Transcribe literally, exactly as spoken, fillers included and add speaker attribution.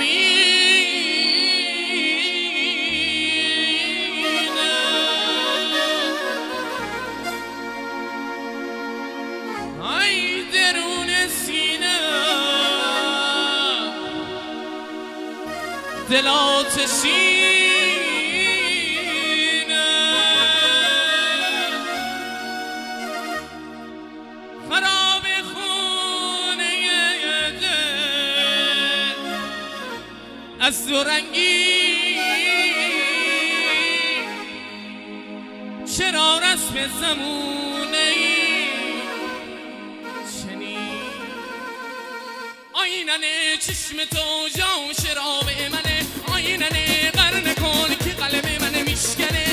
Speaker 1: ای درون سینه دل آتشینه خراب خونه دل از دو رنگی چرا رسم زمونه ای چنین آینه چشم تو جام شراب منه آینه قرن کن که قلب من میشکنه